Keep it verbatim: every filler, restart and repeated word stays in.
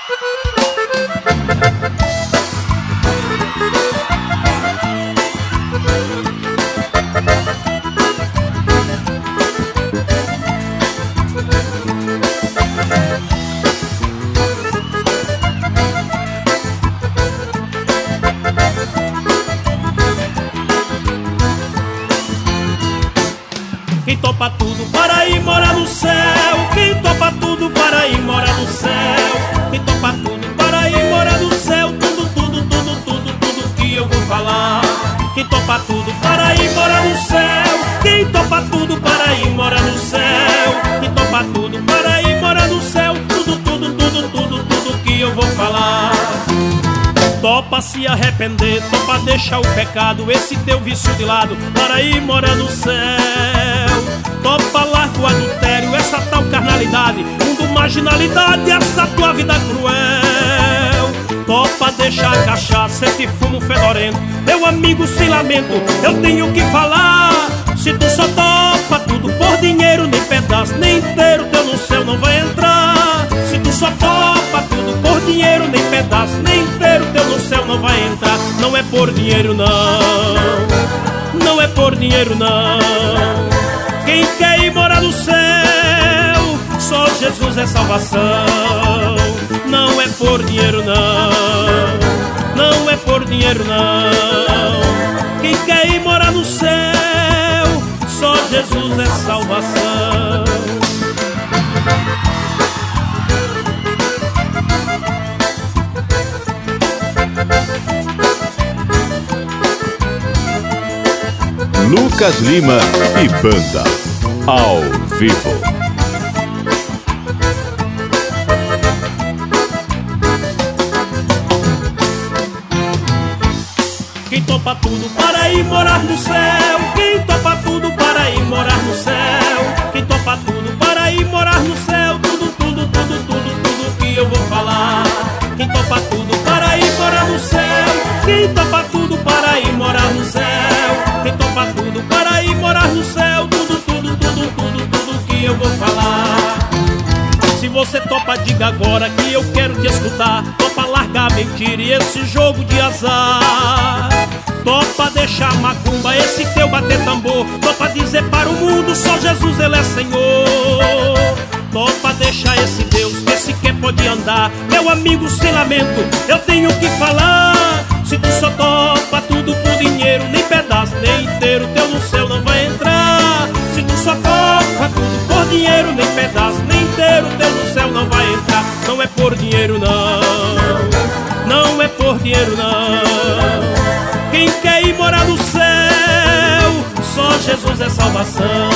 Quem topa tudo para ir morar no céu, quem topa tudo para ir morar no céu, quem topa tudo para ir morar no céu, tudo, tudo, tudo, tudo, tudo que eu vou falar. Quem topa tudo para ir morar no céu, quem topa tudo para ir morar no céu, quem topa tudo para ir morar no céu, tudo, tudo, tudo, tudo, tudo que eu vou falar. Topa se arrepender, topa deixar o pecado, esse teu vício de lado, para ir morar no céu. Topa larga o adultério, essa tal carnalidade, mundo marginalidade, essa tua vida cruel. Topa deixar a cachaça, esse fumo fedorento, meu amigo sem lamento, eu tenho que falar. Se tu só topa tudo por dinheiro, nem pedaço, nem inteiro, teu no céu não vai entrar. Se tu só topa tudo por dinheiro, nem pedaço, nem inteiro, teu no céu não vai entrar. Não é por dinheiro não, não é por dinheiro não. Quem quer ir morar no céu, só Jesus é salvação. Não é por dinheiro não, não é por dinheiro não. Quem quer ir morar no céu, só Jesus é salvação. Lucas Lima e Banda, ao vivo. Quem topa tudo para ir morar no céu, quem topa tudo para ir morar no céu, quem topa tudo para ir morar no céu, tudo, tudo, tudo, tudo, tudo que eu vou falar. Quem topa tudo para ir morar no céu, quem topa tudo para ir morar no céu, quem topa tudo para ir morar no céu, tudo, tudo, tudo, tudo, tudo que eu vou falar. Se você topa, diga agora que eu quero te escutar. Topa largar a mentira e esse jogo de azar. Topa deixar a macumba, esse teu bater tambor. Topa dizer para o mundo, só Jesus ele é Senhor. Topa deixar esse Deus que sequer pode andar. Meu amigo sem lamento, eu tenho que falar. Se tu só topa tudo por dinheiro, nem pedaço, nem inteiro, teu no céu não vai entrar. Se tu só topa tudo por dinheiro, nem pedaço, nem inteiro, teu no céu não vai entrar. Não é por dinheiro não, não é por dinheiro não. Quem quer ir morar no céu, só Jesus é salvação.